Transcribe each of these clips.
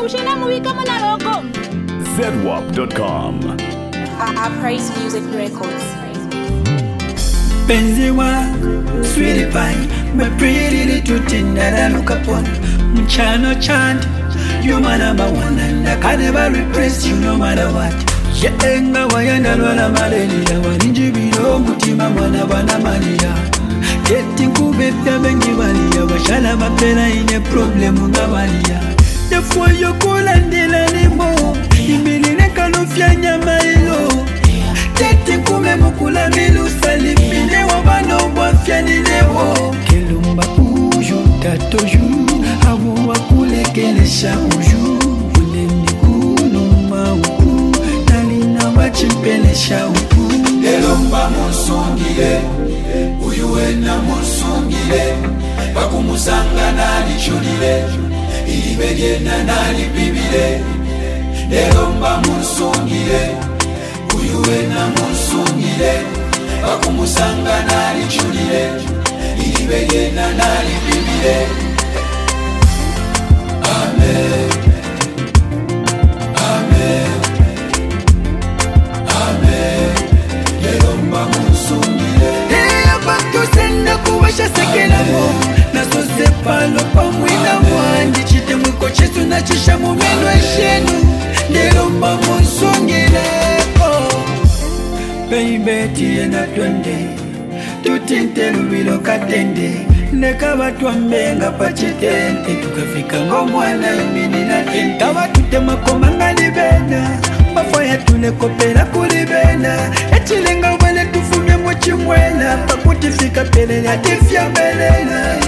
ZWAP.com. Praise Music Records. Benziwa, sweetie pie, my pretty little thing that I look upon. Mchano chant, you my number one, and I can never replace you no matter what. Yenga wayanda lwala malaria, warinji bilo mutima mwana wana maria. Getting kubebya bengi walia, washala mapela ine problem nga walia. Therefore you call and delanimo, imilile kalofya nyama ilo. Tete kume mukula milu salipine wabano wafya nilewo. Kelumba uju tatoju, hawu wakule kelesha uju. Uneni kunuma uku, nalina wachimpelesha uku. Elomba musungile, uyuena musungile. Bakumusanga nalichulile, ilibegena nalipibile. Elomba musungile, uyuena musungile. Bakumusanga nalichulile, ilibegena nalipibile. Amen. Amen. Amen. Elomba musungile. Senda kuwasha sekela mo naso sepalo pamwina mwandi chite mwiko chesu na chisha mumeno eshenu ndelomba musungile baby tiye na twende tutinte lubilo katende nekaba twambenga pachitente tukafika ngomwana yumini na tente tawa tutema komangani bena bafaya tulekopela kulibena echilenga wale tufumye mochimwela pakutifika pelele atifya belela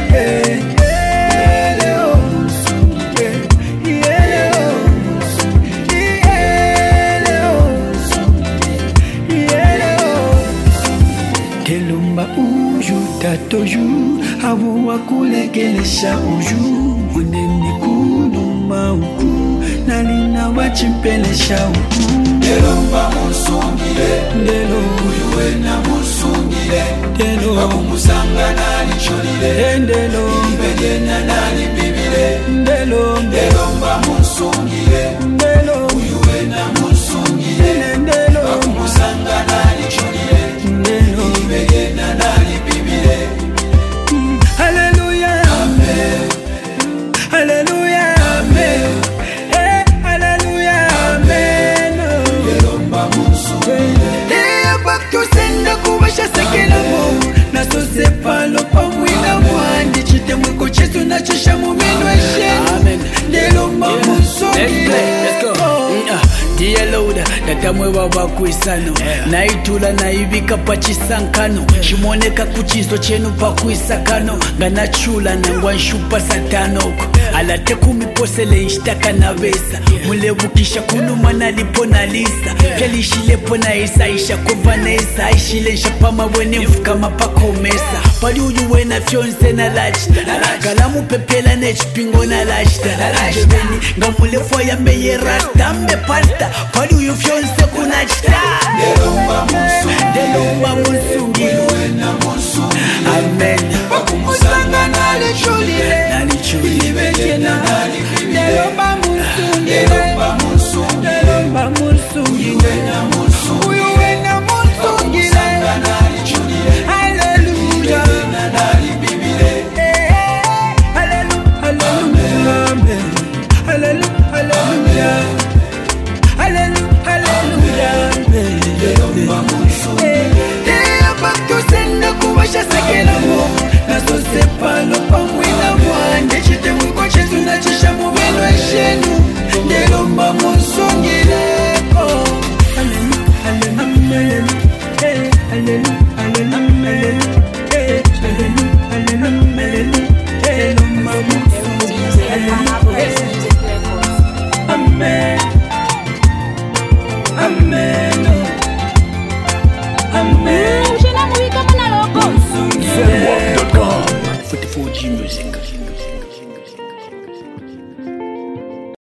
Kelumba uju tatoju hawu wakulegelesha uju uneni kunuma uku nalina wachimpelesha uku Elomba musungile, ndelo uyuena musungile. ndelo Bakumusanga nalichulile, ndelo ilibegena nalipibile. ndelo Elomba musungile, ndelo uyuena musungile. ndelo Bakumusanga nalichulile, ndelo ilibegena nalipibile. Hallelujah Amen. Hallelujah Amen Hallelujah Amen Elomba musungile. Bakusenda kuwasha sekela mo naso sepalo pamwina mwandi chite mwiko chesu na chisha mumeno eshenu ndelomba musungile Dear Lord, datamwe baba kuisano naitula naibika pachisankano shimoneka kuchizo chenu pakuisakano nganachula nangwa nshupa satanoko alate kumiposele nshtaka na vesa mulebukisha kunuma nalipo na lisa pyalishilepo na isa isha kovanesa aishile nshapama wene mfuka mapakomesa pali uyuwena fyonse na lachita galamu pepela nechipingo na lachita jebeni ngamulefo yambeye rasta mbe pasta pali uyu fyonse kunachita Elomba musungile, ndelomba musungile uyuena musungile. amen Bakumusanga nalichulile, nalichuli ilibegena nalipibile. ndelomba musungile Elomba musungile, ndelomba musungile uyuena musungile. uyuwena musungile Bakumusanga nalichulile, Hallelujah ilibegena nalipibile. Hallelujah Hallelujah Amen Hallelujah Hallelujah Hallelujah Elomba musungile. Bakusenda kuwasha sekela mo naso sepalo pamwina mwande chite mwiko chesu na chisha mumeno eshenu ndelomba musungile Praise Music Records. Amen Amen Amen ZWAP.com. 44G music